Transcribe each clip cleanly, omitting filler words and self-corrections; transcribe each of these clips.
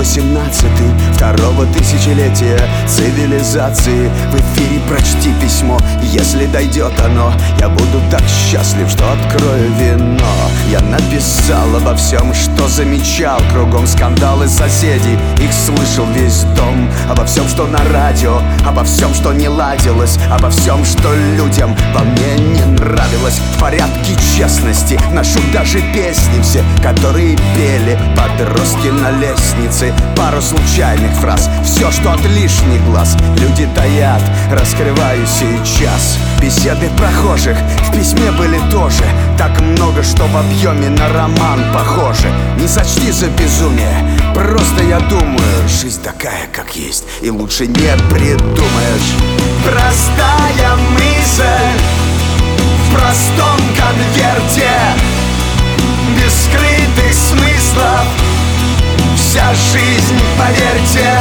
18-й второго тысячелетия цивилизации. В эфире прочти письмо, если дойдет оно. Я буду так счастлив, что открою вино. Я написал обо всем, что замечал. Кругом скандалы соседей, их слышал весь дом. Обо всем, что на радио, обо всем, что не ладилось, обо всем, что людям во мне не нравилось. В порядке честности ношу даже песни все, которые пели подростки на лестнице. Пару случайных фраз, все, что от лишних глаз люди таят, раскрываю сейчас. Беседы прохожих в письме были тоже так много, что в объеме на роман похоже. Не сочти за безумие, просто я думаю, жизнь такая, как есть, и лучше не придумаешь. Простая мысль в простом конверте, без скрытых смыслов, вся жизнь, поверьте.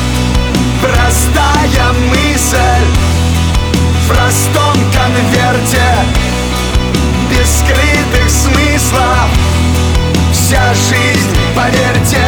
Простая мысль в простом конверте, без скрытых смыслов, вся жизнь, поверьте.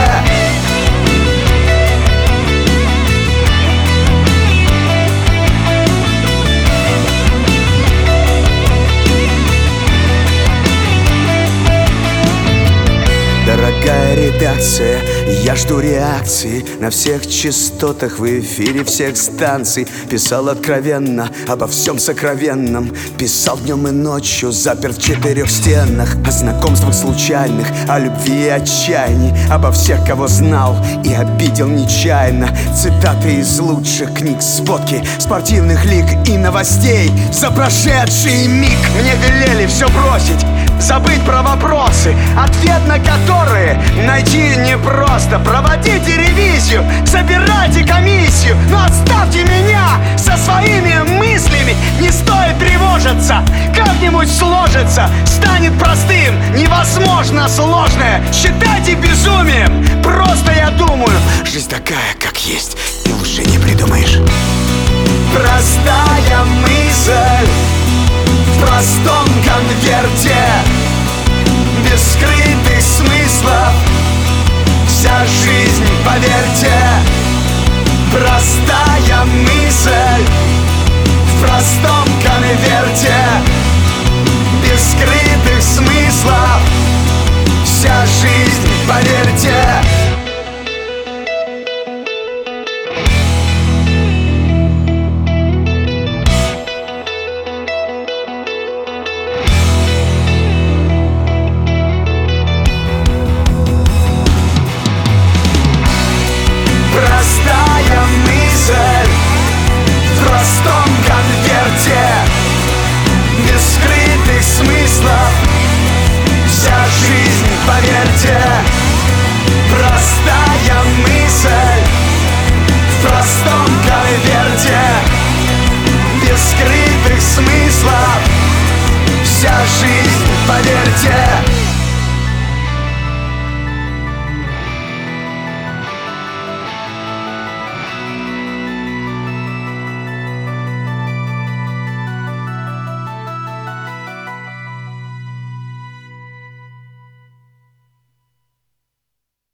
Дорогая редакция, я жду реакции на всех частотах, в эфире всех станций. Писал откровенно обо всем сокровенном, писал днем и ночью, заперт в 4 стенах. О знакомствах случайных, о любви и отчаянии, обо всех, кого знал и обидел нечаянно. Цитаты из лучших книг, сводки спортивных лиг и новостей за прошедший миг. Мне велели все бросить, забыть про вопросы, ответ на которые найти непросто. Проводите ревизию, собирайте комиссию, но оставьте меня со своими мыслями. Не стоит тревожиться, как-нибудь сложится, станет простым. Невозможно сложное считайте безумием. Просто я думаю, жизнь такая, как есть, и лучше не придумаешь. Простая мысль в простом конверте, без скрытых смыслов, вся жизнь, поверьте. Простая мысль в простом конверте, без скрытых смыслов, вся жизнь, поверьте. Простая мысль в простом конверте, без скрытых смыслов, вся жизнь, поверьте. Простая мысль в простом конверте, без скрытых смыслов, вся жизнь, поверьте.